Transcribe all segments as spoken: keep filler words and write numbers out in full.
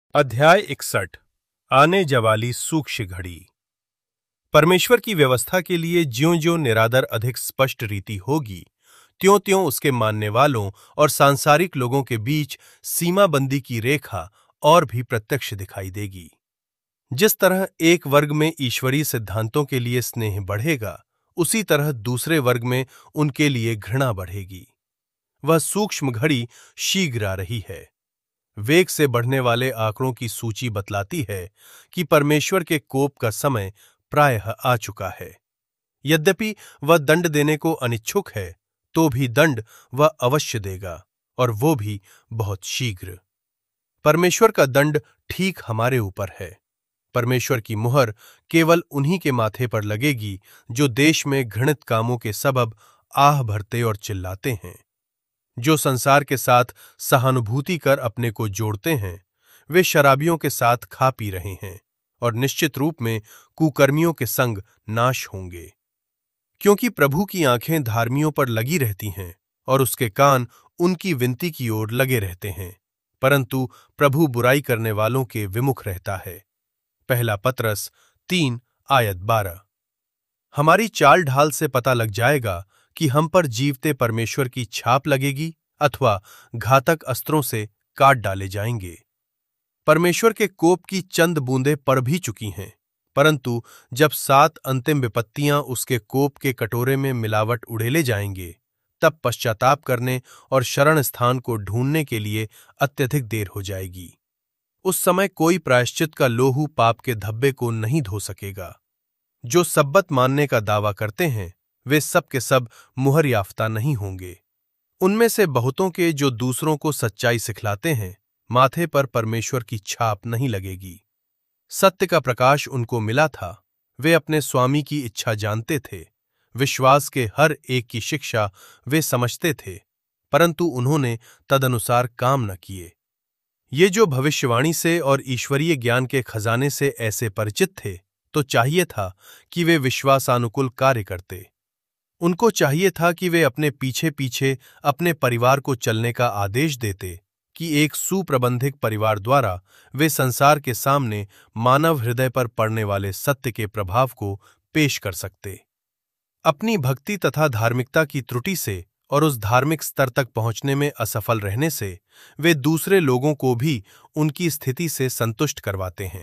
अध्याय इकसठ। आने जवाली सूक्ष्म घड़ी। परमेश्वर की व्यवस्था के लिए ज्यों-ज्यों निरादर अधिक स्पष्ट रीति होगी, त्यों-त्यों उसके मानने वालों और सांसारिक लोगों के बीच सीमाबंदी की रेखा और भी प्रत्यक्ष दिखाई देगी। जिस तरह एक वर्ग में ईश्वरीय सिद्धांतों के लिए स्नेह बढ़ेगा, उसी तरह दूसरे वर्ग में उनके लिए घृणा बढ़ेगी। वह सूक्ष्म घड़ी शीघ्र आ रही है। वेग से बढ़ने वाले आंकड़ों की सूची बतलाती है कि परमेश्वर के कोप का समय प्रायः आ चुका है। यद्यपि वह दंड देने को अनिच्छुक है, तो भी दंड वह अवश्य देगा, और वो भी बहुत शीघ्र। परमेश्वर का दंड ठीक हमारे ऊपर है। परमेश्वर की मुहर केवल उन्हीं के माथे पर लगेगी जो देश में घृणित कामों के सबब आह भरते और चिल्लाते हैं। जो संसार के साथ सहानुभूति कर अपने को जोड़ते हैं, वे शराबियों के साथ खा पी रहे हैं और निश्चित रूप में कुकर्मियों के संग नाश होंगे। क्योंकि प्रभु की आंखें धार्मियों पर लगी रहती हैं और उसके कान उनकी विनती की ओर लगे रहते हैं, परंतु प्रभु बुराई करने वालों के विमुख रहता है। पहला पतरस तीन आयत बारह। हमारी चाल ढाल से पता लग जाएगा कि हम पर जीवते परमेश्वर की छाप लगेगी अथवा घातक अस्त्रों से काट डाले जाएंगे। परमेश्वर के कोप की चंद बूंदें पड़ भी चुकी हैं, परंतु जब सात अंतिम विपत्तियां उसके कोप के कटोरे में मिलावट उड़ेले जाएंगे, तब पश्चाताप करने और शरण स्थान को ढूंढने के लिए अत्यधिक देर हो जाएगी। उस समय कोई प्रायश्चित का लोहू पाप के धब्बे को नहीं धो सकेगा। जो सब्बत मानने का दावा करते हैं, वे सब के सब मुहर याफ्ता नहीं होंगे। उनमें से बहुतों के जो दूसरों को सच्चाई सिखलाते हैं, माथे पर परमेश्वर की छाप नहीं लगेगी। सत्य का प्रकाश उनको मिला था, वे अपने स्वामी की इच्छा जानते थे, विश्वास के हर एक की शिक्षा वे समझते थे, परंतु उन्होंने तदनुसार काम न किए। ये जो भविष्यवाणी से और ईश्वरीय ज्ञान के खजाने से ऐसे परिचित थे, तो चाहिए था कि वे विश्वासानुकूल कार्य करते। उनको चाहिए था कि वे अपने पीछे पीछे अपने परिवार को चलने का आदेश देते कि एक सुप्रबंधित परिवार द्वारा वे संसार के सामने मानव हृदय पर पड़ने वाले सत्य के प्रभाव को पेश कर सकते। अपनी भक्ति तथा धार्मिकता की त्रुटि से और उस धार्मिक स्तर तक पहुंचने में असफल रहने से वे दूसरे लोगों को भी उनकी स्थिति से संतुष्ट करवाते हैं।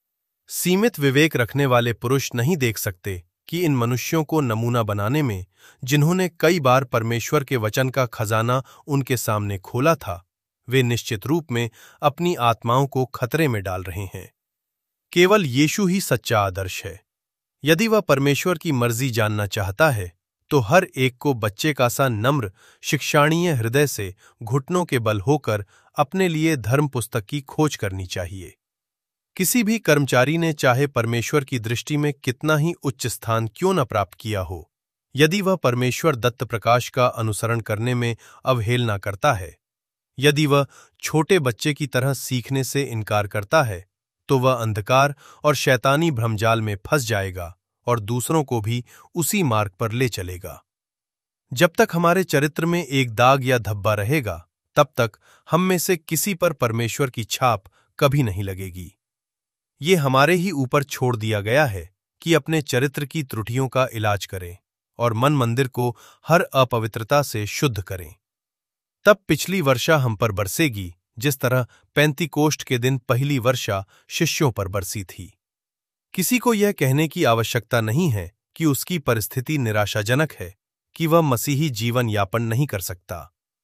सीमित विवेक रखने वाले पुरुष नहीं देख सकते कि इन मनुष्यों को नमूना बनाने में, जिन्होंने कई बार परमेश्वर के वचन का खजाना उनके सामने खोला था, वे निश्चित रूप में अपनी आत्माओं को खतरे में डाल रहे हैं। केवल यीशु ही सच्चा आदर्श है। यदि वह परमेश्वर की मर्जी जानना चाहता है, तो हर एक को बच्चे का सा नम्र शिक्षाणीय हृदय से घुटनों के बल होकर अपने लिए धर्म पुस्तक की खोज करनी चाहिए। किसी भी कर्मचारी ने चाहे परमेश्वर की दृष्टि में कितना ही उच्च स्थान क्यों न प्राप्त किया हो, यदि वह परमेश्वर दत्त प्रकाश का अनुसरण करने में अवहेलना करता है, यदि वह छोटे बच्चे की तरह सीखने से इनकार करता है, तो वह अंधकार और शैतानी भ्रमजाल में फंस जाएगा और दूसरों को भी उसी मार्ग पर ले चलेगा। जब तक हमारे चरित्र में एक दाग या धब्बा रहेगा, तब तक हम में से किसी पर परमेश्वर की छाप कभी नहीं लगेगी। ये हमारे ही ऊपर छोड़ दिया गया है कि अपने चरित्र की त्रुटियों का इलाज करें और मन मंदिर को हर अपवित्रता से शुद्ध करें। तब पिछली वर्षा हम पर बरसेगी, जिस तरह पेंतीकोष्ठ के दिन पहली वर्षा शिष्यों पर बरसी थी। किसी को यह कहने की आवश्यकता नहीं है कि उसकी परिस्थिति निराशाजनक है, कि वह मसीही जीवन यापन नहीं कर सकता।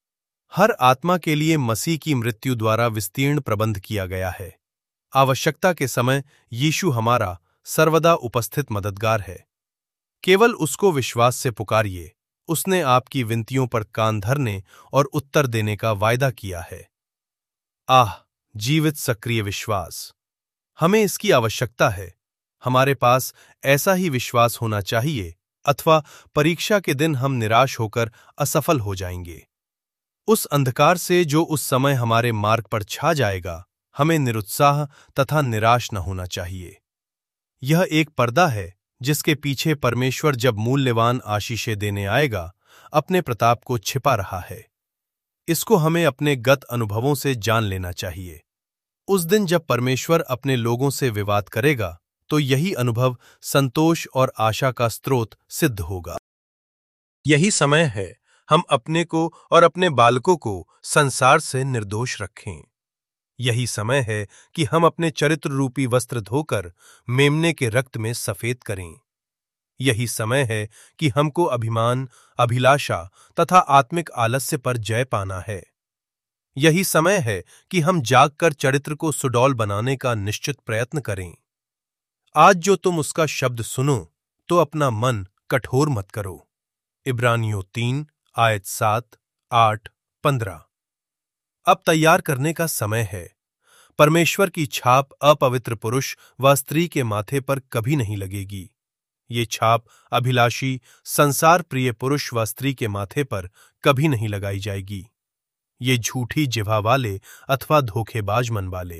हर आत्मा के लिए मसीह की मृत्यु द्वारा विस्तीर्ण प्रबंध किया गया है। आवश्यकता के समय यीशु हमारा सर्वदा उपस्थित मददगार है। केवल उसको विश्वास से पुकारिए, उसने आपकी विनतियों पर कान धरने और उत्तर देने का वायदा किया है। आह, जीवित सक्रिय विश्वास! हमें इसकी आवश्यकता है। हमारे पास ऐसा ही विश्वास होना चाहिए, अथवा परीक्षा के दिन हम निराश होकर असफल हो जाएंगे। उस अंधकार से जो उस समय हमारे मार्ग पर छा जाएगा, हमें निरुत्साह तथा निराश न होना चाहिए। यह एक पर्दा है जिसके पीछे परमेश्वर जब मूल्यवान आशीषें देने आएगा, अपने प्रताप को छिपा रहा है। इसको हमें अपने गत अनुभवों से जान लेना चाहिए। उस दिन जब परमेश्वर अपने लोगों से विवाद करेगा तो यही अनुभव संतोष और आशा का स्रोत सिद्ध होगा। यही समय है हम अपने को और अपने बालकों को संसार से निर्दोष रखें। यही समय है कि हम अपने चरित्र रूपी वस्त्र धोकर मेमने के रक्त में सफेद करें। यही समय है कि हमको अभिमान, अभिलाषा तथा आत्मिक आलस्य पर जय पाना है। यही समय है कि हम जागकर चरित्र को सुडौल बनाने का निश्चित प्रयत्न करें। आज जो तुम उसका शब्द सुनो तो अपना मन कठोर मत करो। इब्रानियों तीन आयत सात, आठ, पंद्रह। अब तैयार करने का समय है। परमेश्वर की छाप अपवित्र पुरुष व स्त्री के माथे पर कभी नहीं लगेगी। ये छाप अभिलाषी, संसार प्रिय पुरुष व स्त्री के माथे पर कभी नहीं लगाई जाएगी। ये झूठी जिह्वा वाले अथवा धोखेबाज मन वाले।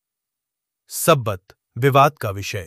सब्बत विवाद का विषय।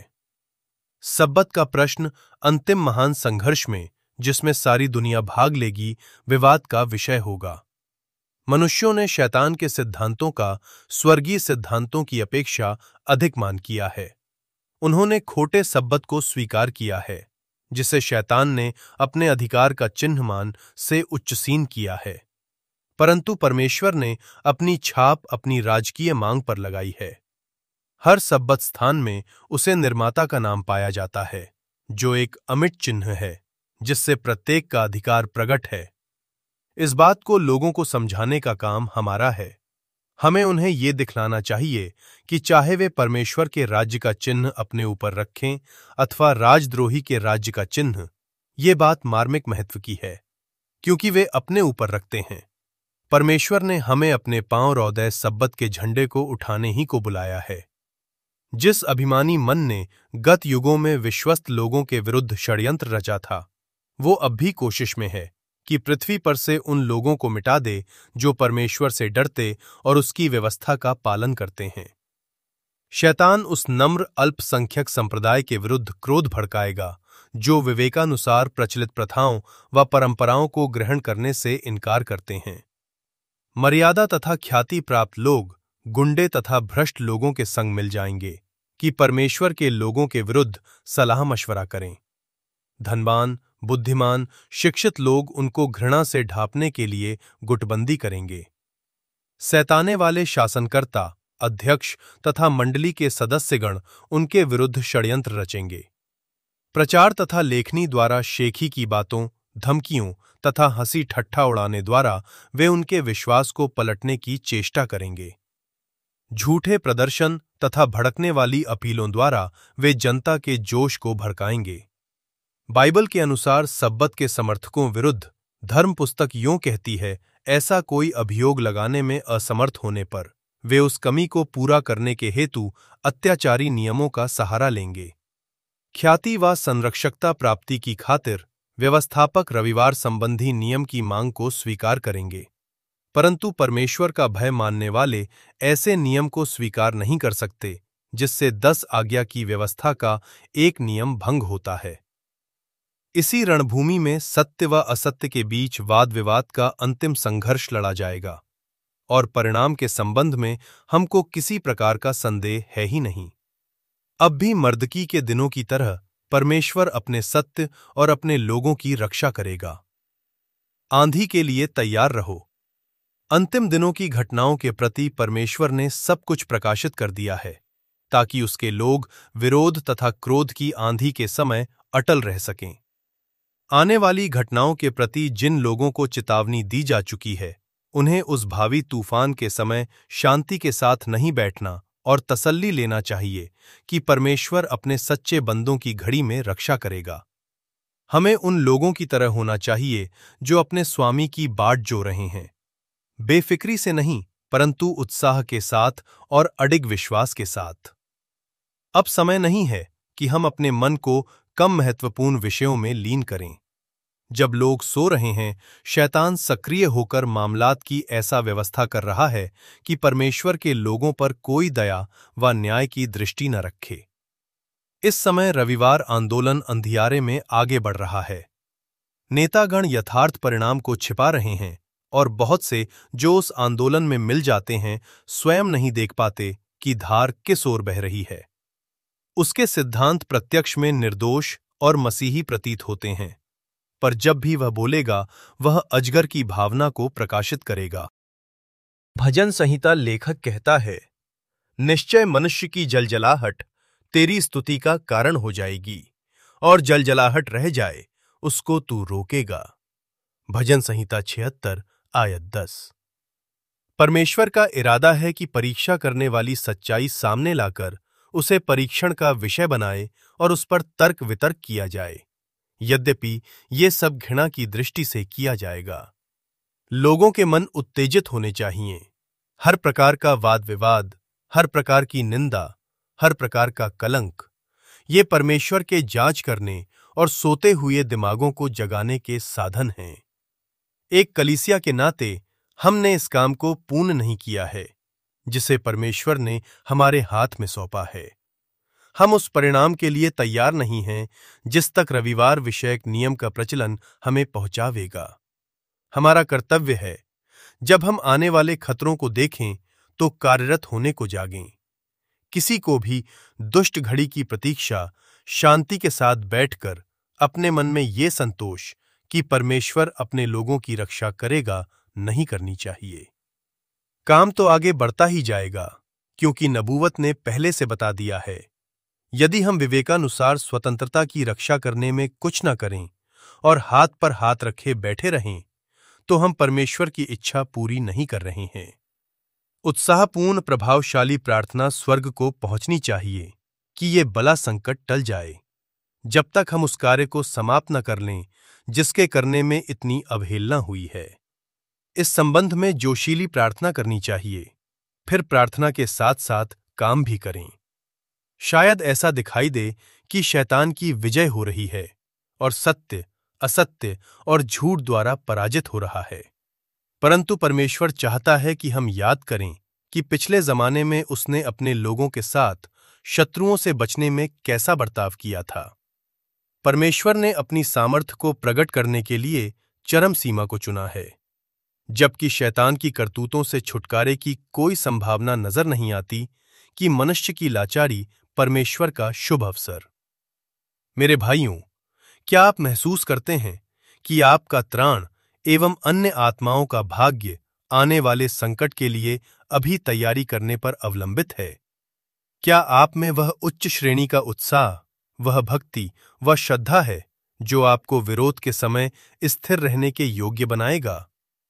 सब्बत का प्रश्न अंतिम महान संघर्ष में, जिसमें सारी दुनिया भाग लेगी, विवाद का विषय होगा। मनुष्यों ने शैतान के सिद्धांतों का स्वर्गीय सिद्धांतों की अपेक्षा अधिक मान किया है। उन्होंने खोटे सब्बत को स्वीकार किया है, जिसे शैतान ने अपने अधिकार का चिन्ह मान से उच्चसीन किया है। परंतु परमेश्वर ने अपनी छाप अपनी राजकीय मांग पर लगाई है। हर सब्बत स्थान में उसे निर्माता का नाम पाया जाता है, जो एक अमिट चिन्ह है, जिससे प्रत्येक का अधिकार प्रकट है। इस बात को लोगों को समझाने का काम हमारा है। हमें उन्हें ये दिखलाना चाहिए कि चाहे वे परमेश्वर के राज्य का चिन्ह अपने ऊपर रखें अथवा राजद्रोही के राज्य का चिन्ह, ये बात मार्मिक महत्व की है, क्योंकि वे अपने ऊपर रखते हैं। परमेश्वर ने हमें अपने पांव रौदे सब्बत के झंडे को उठाने ही को बुलाया है। जिस अभिमानी मन ने गत युगों में विश्वस्त लोगों के विरुद्ध षड्यंत्र रचा था, वो अब भी कोशिश में है कि पृथ्वी पर से उन लोगों को मिटा दे जो परमेश्वर से डरते और उसकी व्यवस्था का पालन करते हैं। शैतान उस नम्र अल्पसंख्यक संप्रदाय के विरुद्ध क्रोध भड़काएगा जो विवेकानुसार प्रचलित प्रथाओं व परंपराओं को ग्रहण करने से इनकार करते हैं। मर्यादा तथा ख्याति प्राप्त लोग गुंडे तथा भ्रष्ट लोगों के संग मिल जाएंगे कि परमेश्वर के लोगों के विरुद्ध सलाह मशवरा करें। धनवान, बुद्धिमान, शिक्षित लोग उनको घृणा से ढांपने के लिए गुटबंदी करेंगे। सैताने वाले शासनकर्ता, अध्यक्ष तथा मंडली के सदस्यगण उनके विरुद्ध षड्यंत्र रचेंगे। प्रचार तथा लेखनी द्वारा शेखी की बातों, धमकियों तथा हंसी ठट्ठा उड़ाने द्वारा वे उनके विश्वास को पलटने की चेष्टा करेंगे। झूठे प्रदर्शन तथा भड़कने वाली अपीलों द्वारा वे जनता के जोश को भड़काएंगे। बाइबल के अनुसार सब्बत के समर्थकों विरुद्ध धर्म पुस्तक यूं कहती है, ऐसा कोई अभियोग लगाने में असमर्थ होने पर वे उस कमी को पूरा करने के हेतु अत्याचारी नियमों का सहारा लेंगे। ख्याति व संरक्षकता प्राप्ति की खातिर व्यवस्थापक रविवार संबंधी नियम की मांग को स्वीकार करेंगे, परंतु परमेश्वर का भय मानने वाले ऐसे नियम को स्वीकार नहीं कर सकते जिससे दस आज्ञा की व्यवस्था का एक नियम भंग होता है। इसी रणभूमि में सत्य व असत्य के बीच वाद विवाद का अंतिम संघर्ष लड़ा जाएगा और परिणाम के संबंध में हमको किसी प्रकार का संदेह है ही नहीं। अब भी मर्दकी के दिनों की तरह परमेश्वर अपने सत्य और अपने लोगों की रक्षा करेगा। आंधी के लिए तैयार रहो। अंतिम दिनों की घटनाओं के प्रति परमेश्वर ने सब कुछ प्रकाशित कर दिया है, ताकि उसके लोग विरोध तथा क्रोध की आंधी के समय अटल रह सकें। आने वाली घटनाओं के प्रति जिन लोगों को चेतावनी दी जा चुकी है, उन्हें उस भावी तूफान के समय शांति के साथ नहीं बैठना और तसल्ली लेना चाहिए कि परमेश्वर अपने सच्चे बंदों की घड़ी में रक्षा करेगा। हमें उन लोगों की तरह होना चाहिए जो अपने स्वामी की बाट जो रहे हैं, बेफिक्री से नहीं परंतु उत्साह के साथ और अडिग विश्वास के साथ। अब समय नहीं है कि हम अपने मन को कम महत्वपूर्ण विषयों में लीन करें। जब लोग सो रहे हैं, शैतान सक्रिय होकर मामलात की ऐसा व्यवस्था कर रहा है कि परमेश्वर के लोगों पर कोई दया व न्याय की दृष्टि न रखे। इस समय रविवार आंदोलन अंधियारे में आगे बढ़ रहा है। नेतागण यथार्थ परिणाम को छिपा रहे हैं और बहुत से जो उस आंदोलन में मिल जाते हैं स्वयं नहीं देख पाते उसकी धार किस ओर बह रही है। उसके सिद्धांत प्रत्यक्ष में निर्दोष और मसीही प्रतीत होते हैं, पर जब भी वह बोलेगा वह अजगर की भावना को प्रकाशित करेगा। भजन संहिता लेखक कहता है, निश्चय मनुष्य की जलजलाहट तेरी स्तुति का कारण हो जाएगी, और जलजलाहट रह जाए उसको तू रोकेगा। भजन संहिता छिहत्तर आयत दस। परमेश्वर का इरादा है कि परीक्षा करने वाली सच्चाई सामने लाकर उसे परीक्षण का विषय बनाए और उस पर तर्क वितर्क किया जाए। यद्यपि ये सब घृणा की दृष्टि से किया जाएगा। लोगों के मन उत्तेजित होने चाहिए। हर प्रकार का वाद विवाद, हर प्रकार की निंदा, हर प्रकार का कलंक, ये परमेश्वर के जांच करने और सोते हुए दिमागों को जगाने के साधन हैं। एक कलीसिया के नाते हमने इस काम को पूर्ण नहीं किया है जिसे परमेश्वर ने हमारे हाथ में सौंपा है। हम उस परिणाम के लिए तैयार नहीं हैं जिस तक रविवार विषयक नियम का प्रचलन हमें पहुंचावेगा। हमारा कर्तव्य है, जब हम आने वाले खतरों को देखें तो कार्यरत होने को जागें। किसी को भी दुष्ट घड़ी की प्रतीक्षा शांति के साथ बैठकर अपने मन में ये संतोष कि परमेश्वर अपने लोगों की रक्षा करेगा नहीं करनी चाहिए। काम तो आगे बढ़ता ही जाएगा, क्योंकि नबूवत ने पहले से बता दिया है। यदि हम विवेकानुसार स्वतंत्रता की रक्षा करने में कुछ न करें और हाथ पर हाथ रखे बैठे रहें, तो हम परमेश्वर की इच्छा पूरी नहीं कर रहे हैं। उत्साहपूर्ण प्रभावशाली प्रार्थना स्वर्ग को पहुंचनी चाहिए कि ये बला संकट टल जाए। जब तक हम उस कार्य को समाप्त न कर लें जिसके करने में इतनी अवहेलना हुई है। इस संबंध में जोशीली प्रार्थना करनी चाहिए, फिर प्रार्थना के साथ साथ काम भी करें। शायद ऐसा दिखाई दे कि शैतान की विजय हो रही है और सत्य असत्य और झूठ द्वारा पराजित हो रहा है, परंतु परमेश्वर चाहता है कि हम याद करें कि पिछले जमाने में उसने अपने लोगों के साथ शत्रुओं से बचने में कैसा बर्ताव किया था। परमेश्वर ने अपनी सामर्थ्य को प्रकट करने के लिए चरम सीमा को चुना है, जबकि शैतान की करतूतों से छुटकारे की कोई संभावना नजर नहीं आती कि मनुष्य की लाचारी परमेश्वर का शुभ अवसर। मेरे भाइयों, क्या आप महसूस करते हैं कि आपका त्राण एवं अन्य आत्माओं का भाग्य आने वाले संकट के लिए अभी तैयारी करने पर अवलंबित है? क्या आप में वह उच्च श्रेणी का उत्साह, वह भक्ति व श्रद्धा है जो आपको विरोध के समय स्थिर रहने के योग्य बनाएगा?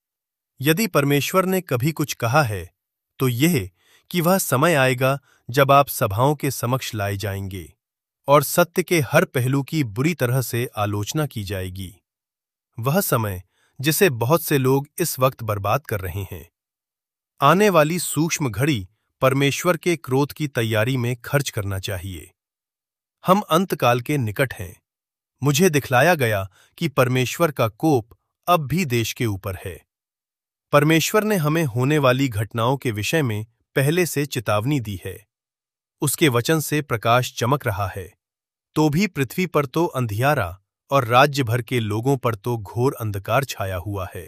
यदि परमेश्वर ने कभी कुछ कहा है तो यह कि वह समय आएगा जब आप सभाओं के समक्ष लाए जाएंगे और सत्य के हर पहलू की बुरी तरह से आलोचना की जाएगी। वह समय जिसे बहुत से लोग इस वक्त बर्बाद कर रहे हैं। आने वाली सूक्ष्म घड़ी परमेश्वर के क्रोध की तैयारी में खर्च करना चाहिए। हम अंतकाल के निकट हैं। मुझे दिखलाया गया कि परमेश्वर का कोप अब भी देश के ऊपर है। परमेश्वर ने हमें होने वाली घटनाओं के विषय में पहले से चेतावनी दी है। उसके वचन से प्रकाश चमक रहा है, तो भी पृथ्वी पर तो अंधियारा और राज्य भर के लोगों पर तो घोर अंधकार छाया हुआ है।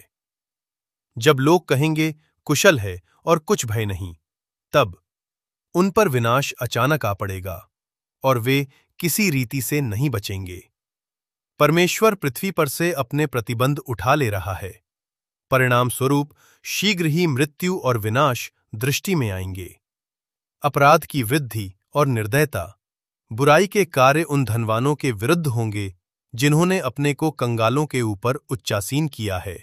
जब लोग कहेंगे कुशल है और कुछ भय नहीं, तब उन पर विनाश अचानक आ पड़ेगा और वे किसी रीति से नहीं बचेंगे। परमेश्वर पृथ्वी पर से अपने प्रतिबंध उठा ले रहा है। परिणाम स्वरूप शीघ्र ही मृत्यु और विनाश दृष्टि में आएंगे। अपराध की वृद्धि और निर्दयता, बुराई के कार्य उन धनवानों के विरुद्ध होंगे जिन्होंने अपने को कंगालों के ऊपर उच्चासीन किया है।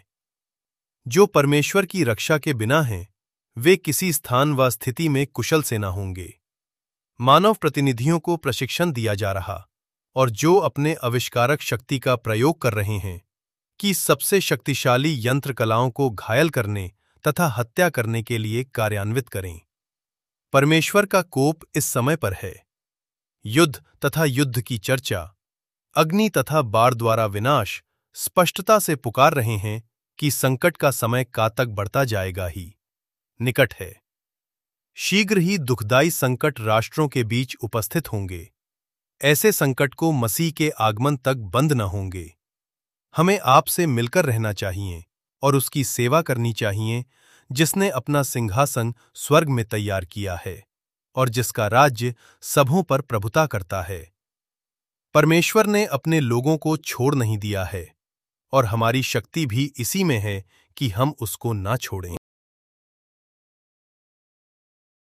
जो परमेश्वर की रक्षा के बिना हैं, वे किसी स्थान व स्थिति में कुशल से न होंगे। मानव प्रतिनिधियों को प्रशिक्षण दिया जा रहा और जो अपने आविष्कारक शक्ति का प्रयोग कर रहे हैं कि सबसे शक्तिशाली यंत्र कलाओं को घायल करने तथा हत्या करने के लिए कार्यान्वित करें। परमेश्वर का कोप इस समय पर है। युद्ध तथा युद्ध की चर्चा, अग्नि तथा बाढ़ द्वारा विनाश स्पष्टता से पुकार रहे हैं कि संकट का समय कातक बढ़ता जाएगा ही, निकट है। शीघ्र ही दुखदायी संकट राष्ट्रों के बीच उपस्थित होंगे। ऐसे संकट को मसीह के आगमन तक बंद न होंगे। हमें आपसे मिलकर रहना चाहिए और उसकी सेवा करनी चाहिए जिसने अपना सिंहासन स्वर्ग में तैयार किया है और जिसका राज्य सबों पर प्रभुता करता है। परमेश्वर ने अपने लोगों को छोड़ नहीं दिया है और हमारी शक्ति भी इसी में है कि हम उसको ना छोड़ें।